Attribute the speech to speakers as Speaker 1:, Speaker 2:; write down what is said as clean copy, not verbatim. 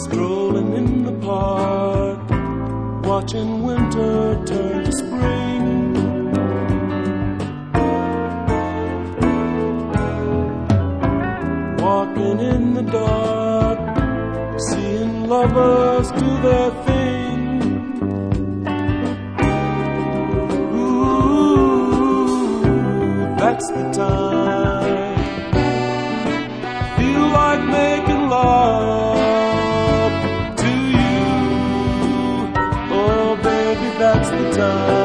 Speaker 1: strolling in the park, watching winter turn to spring. Walking in the dark, seeing lovers do their thing. Ooh, that's the time. Feel like making love to you. Oh, baby, that's the time.